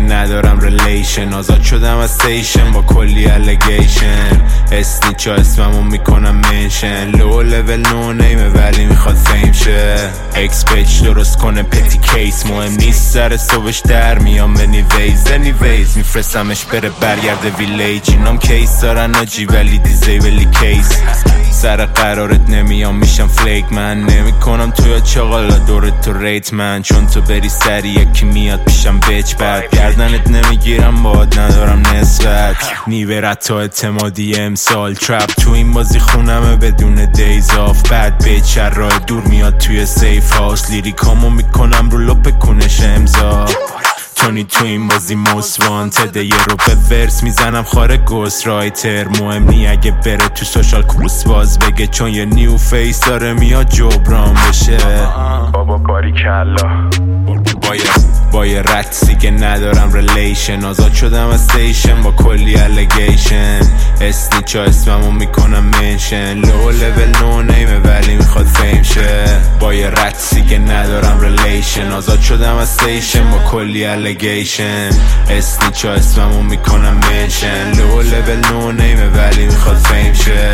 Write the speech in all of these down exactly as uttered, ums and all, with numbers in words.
ندارم ریلیشن. آزاد شدم از ستیشن با کلی الیگیشن. اسنیچا اسممو میکنم منشن. لو لول نو نیمه ولی میخواد فیم شه. اکس پیج درست کنه پتی کیس. مهم نیست سر صبحش در میام انیویز انیویز میفرستمش بره برگرده ویلیج. اینام کیس دارن آجی ولی دیزیبلی کیس. سر قرارت نمیام میشم فلیک من. نمیکنم توی چغالا دورت تو ریت من. چون تو بری سری یکی میاد پیشم بچ بعد گردنت نمیگیرم باد ندارم نسبت. نیوه رتا اعتمادی امسال ترپ تو این بازی خونمه بدون دیز آف. بد بیچ راه دور میاد توی سیف هاوس. لیریکامو میکنم رو لپ کنش امضا. تونی تو این بازی موست وانتده. یه رو به ورس میزنم خاره گوست رایتر. مهم نی اگه بره تو سوشال کروس باز بگه. چون یه نیو فیس داره میاد جبران بشه. بابا باری کلا با یه با یه رقصی که ندارم ریلیشن. آزاد شدم از ستیشن با کلی الیگیشن. اسنیچا اسممو میکنم منشن. لو لول نو نیمه ولی میخواد فیم شه. با یه رقصی که ندارم ریلیشن. آزاد شدم از ستیشن با کلی الیگیشن. اسنیچا اسممو میکنم منشن. لو لول نو نیمه ولی میخواد فیم شه.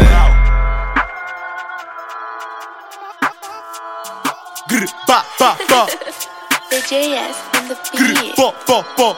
گر با با با The J S on the beat. با با با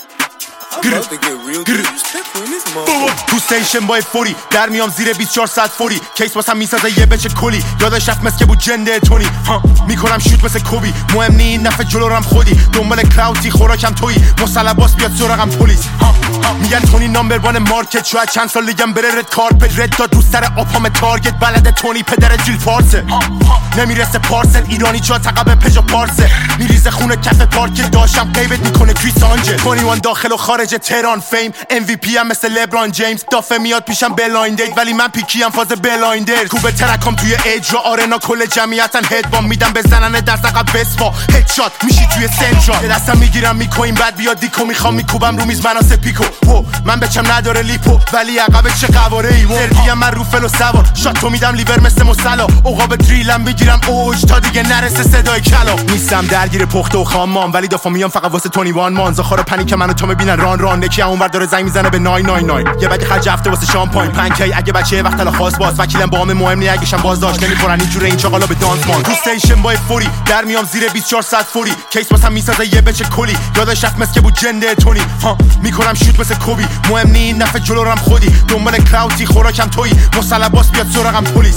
تو ستیشن با فوری در میام زیر بیست و چهار ساعت فوری. کیس واسم میسازه یه بچه کلی. یادش رفت مثل که بود جنده تونی. ها میکنم شوت مثل کوبی. مهم نی این نفع جلورم خودی. دنبال کراوتی خوراکم تویی. مسلباس بیاد سراغم پلیس. ها میگن تونی نامبر وان مارکت. شاید چند سال دیگم بره رد کارپت. رد داد رو سر آپام تارگت. بلده تونی پدر جیل فارسه. نمیرسه پارسل ایرانی چا تقب پژو پارسه. میریزه خونه کف پارک داشتم قیبت میکنه کریسانجه. بیست و یک داخل و خارج تهران فیم. ام وی پی ام مثل لبران جیمز. دافه میاد پیشم بلایندید ولی من پیکی ام فاز بلایندر. کوبه ترکام توی اجرا آرنا کل جمعیتن هدبام میدم بزنن در عقب بسپا. هدشات میشی توی سنترال. دستم میگیرم میکوین بعد بیاد دیکو میخوام میکوبم رو میز مناسه پیکو. و من بچم نداره لیپو ولی عقب چه قواره ای. سردیم من رو فلو سوار. شاتو میدم لیور مثل مسلا. عقاب دریلم بگیرم اوج تا دیگه نرسه صدای کلا. نیستم درگیر پخته و خامام ولی دافا میام فقط واسه تونی وان مان. زخار پنیک منو تو ببینن ران ران. نکی اونور داره زنگ میزنه به نه نه نه. یه بگ خرج هفته واسه شامپاین پنکی. اگه بچه وقت الا خاص باز وکیلم با هم مهم نی اگهشم بازداشت نمیکنن اینجوره این چاقالا به دانس مان. تو ستیشن با فوری در میام زیر بیست و چهار ساعت فوری. کیس واسم میسازه یه بچه کلی. یادش رفت مثل که بود جنده تونی. ها میکنم شوت مثل کوبی. مهم نی این نفع جلورم خودی. دنبال کراوتی خوراکم تویی. مسلباس بیاد سراغم پلیس.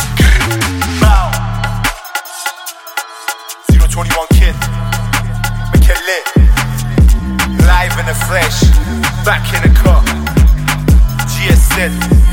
صفر دو یک kid make it lit live in the flesh back in the car G S Z